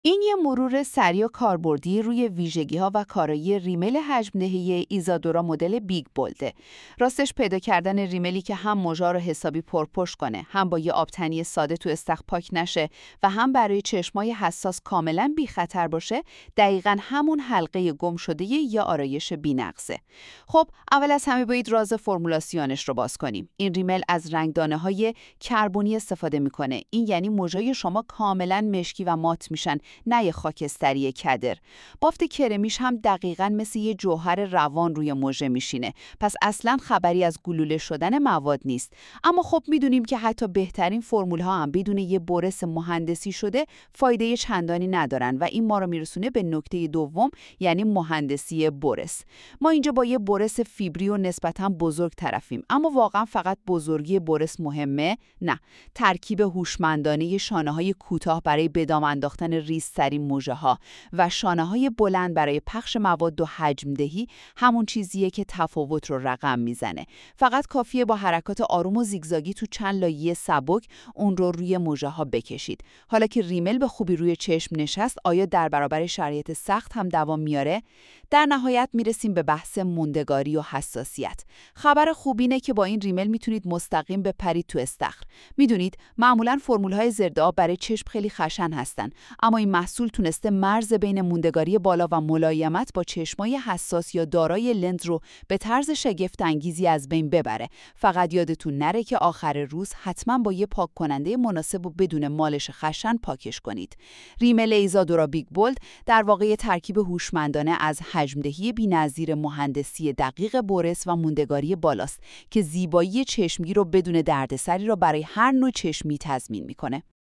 این یه مرور سریع و کاربردی روی ویژگی‌ها و کارایی ریمل حجم‌دهی ایزادورا مدل بیگ بولده. راستش پیدا کردن ریملی که هم مژا رو حسابی پرپشت کنه، هم با یه آبتنی ساده تو استخر پاک نشه و هم برای چشمای حساس کاملاً بی خطر باشه، دقیقاً همون حلقه گم شده یا آرایش بی‌نقصه. خب، اول از همه باید راز فرمولاسیونش رو باز کنیم. این ریمل از رنگدانه‌های کربنی استفاده می‌کنه. این یعنی مژای شما کاملاً مشکی و مات میشن، نه یه خاکستری کدر. بافت کرمیش هم دقیقاً مثل یه جوهر روان روی مژه میشینه. پس اصلاً خبری از گلوله شدن مواد نیست. اما خب میدونیم که حتی بهترین فرمول‌ها هم بدون یه برس مهندسی شده فایده چندانی ندارن و این ما رو میرسونه به نکته دوم، یعنی مهندسی برس. ما اینجا با یه برس فیبری و نسبتاً بزرگ طرفیم، اما واقعاً فقط بزرگی برس مهمه؟ نه. ترکیب هوشمندانه شانه‌های کوتاه برای به دام انداختن ریزترین مژه‌ها و شانه‌های بلند برای پخش مواد و حجم دهی همون چیزیه که تفاوت رو رقم میزنه. فقط کافیه با حرکات آروم و زیگزاگی تو چند لایه سبک اون رو روی مژه‌ها بکشید. حالا که ریمل به خوبی روی چشم نشست، آیا در برابر شرایط سخت هم دوام میاره؟ در نهایت میرسیم به بحث موندگاری و حساسیت. خبر خوب اینه که با این ریمل میتونید مستقیم بپرید تو استخر. میدونید معمولاً فرمول‌های زرد آب برای چشم خیلی خشن هستن، اما این محصول تونسته مرز بین موندگاری بالا و ملایمت با چشمای حساس یا دارای لنز رو به طرز شگفت انگیزی از بین ببره. فقط یادتون نره که آخر روز حتما با یه پاک کننده مناسب و بدون مالش خشن پاکش کنید. ریمل ایزادورا بیگ بولد در واقع ترکیب هوشمندانه از حجمدهی بی‌نظیر، مهندسی دقیق برس و موندگاری بالاست که زیبایی چشمگیر رو بدون دردسری رو برای هر نوع چشمی تضمین میکنه.